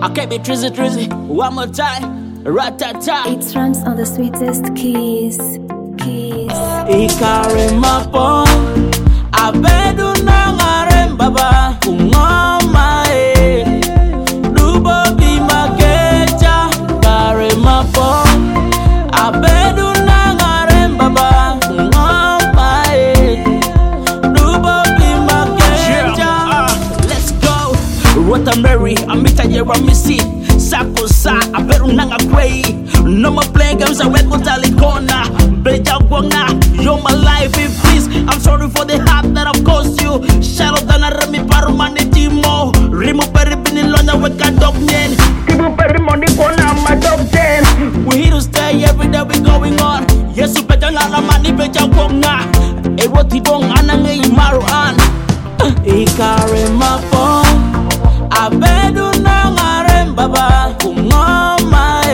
I can't be trizzy, one more time, rat-ta-ta. It runs on the sweetest keys. Ikare mapo, abedu nangare baba, ungoma dubo bimageja. Ikare mapo, abedu nangare baba, ungoma dubo bimageja. Let's go, Rota Mary, Amita Yeramisi, Sakosa, abedu nanga kwei. No more playing games, I read what I corner. You're my life in peace. I'm sorry for the heart that I've caused you. Shout out to Remy Parumani Timo. Remo Perry Binin Lona Weka Dog Nen. Timo Perry Money Kona my dog den. We here to stay every day we going on. Yes, you better not money better Konga. Eroti Bong Anange Maruan. Ikare Mapo. Abedu Nangarem Baba. Kumoma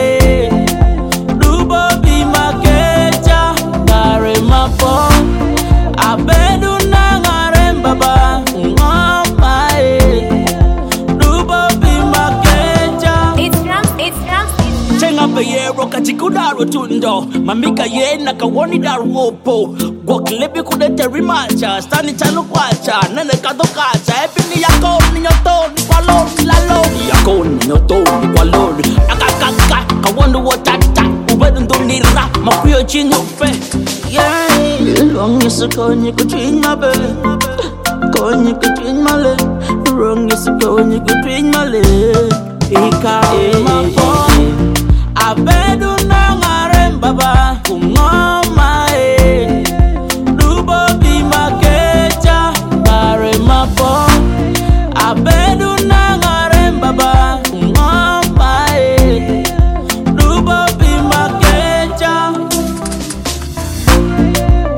abedu nangare baba ngoma dubo bimakeja. Chenga peye roka chikuda rotundo mamika ye nakawoni daruopo gwoklebi kudete rimacha stani chanu kwacha nene kadokacha epini yako ni nyoto ni kwalo lalo yako ni nyoto ni kwalo akakaka kawondo watata ubedu ndunira makuyo chinyofe. Yeah, long is a con you could drink my bed. Con you could drink my leg. Wrong is a con you could drink my leg. Ika my phone. I bet you nangare baba. Kumoma dubo bimakeja. Bare my phone. I bet you nangare baba. Kumoma dubo bimakeja.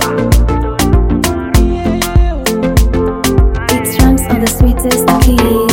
The sweetest keys.